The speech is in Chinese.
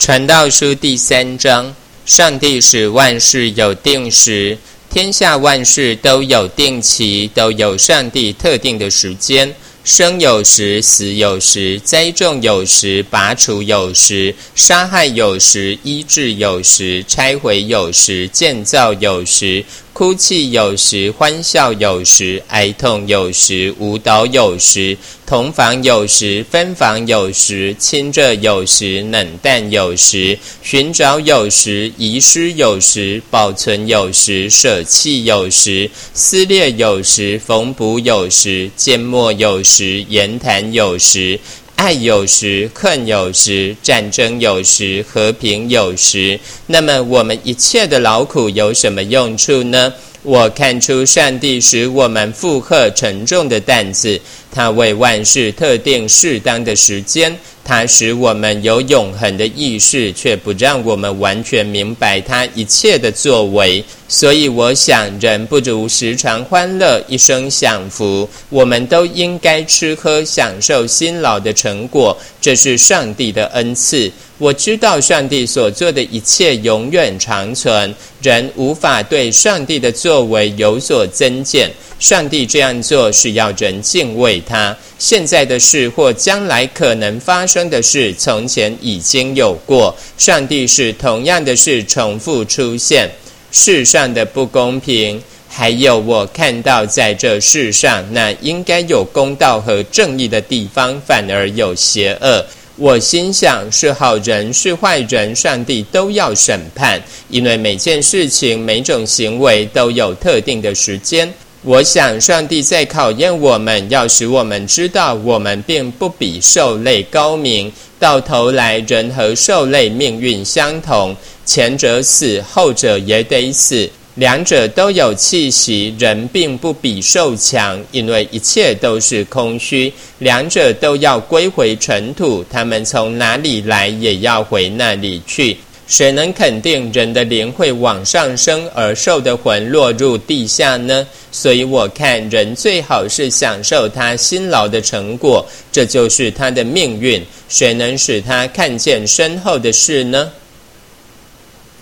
传道书第3章，上帝使万事有定时，天下万事都有定期，都有上帝特定的时间。生有时，死有时，栽种有时，拔除有时，杀害有时，医治有时，拆毁有时，建造有时，哭泣有时，欢笑有时，哀痛有时，舞蹈有时，同房有时，分房有时，亲热有时，冷淡有时，寻找有时，遗失有时，保存有时，舍弃有时，撕裂有时，缝补有时，缄默有时，言谈有时，爱有时，恨有时，战争有时，和平有时。那么我们一切的劳苦有什么用处呢？我看出上帝使我们负荷沉重的担子，他为万事特定适当的时间，他使我们有永恒的意识，却不让我们完全明白他一切的作为。所以我想，人不如时常欢乐，一生享福。我们都应该吃喝享受辛劳的成果，这是上帝的恩赐。我知道上帝所做的一切永远长存，人无法对上帝的作为有所增减。上帝这样做是要人敬畏他。现在的事或将来可能发生的事，从前已经有过。上帝使同样的事重复出现。世上的不公平，还有我看到在这世上那应该有公道和正义的地方，反而有邪恶。我心想，是好人是坏人，上帝都要审判，因为每件事情每种行为都有特定的时间。我想上帝在考验我们，要使我们知道我们并不比兽类高明，到头来人和兽类命运相同，前者死，后者也得死，两者都有气息。人并不比兽强，因为一切都是空虚，两者都要归回尘土，他们从哪里来也要回那里去。谁能肯定人的灵会往上升，而兽的魂落入地下呢？所以我看人最好是享受他辛劳的成果，这就是他的命运。谁能使他看见身后的事呢？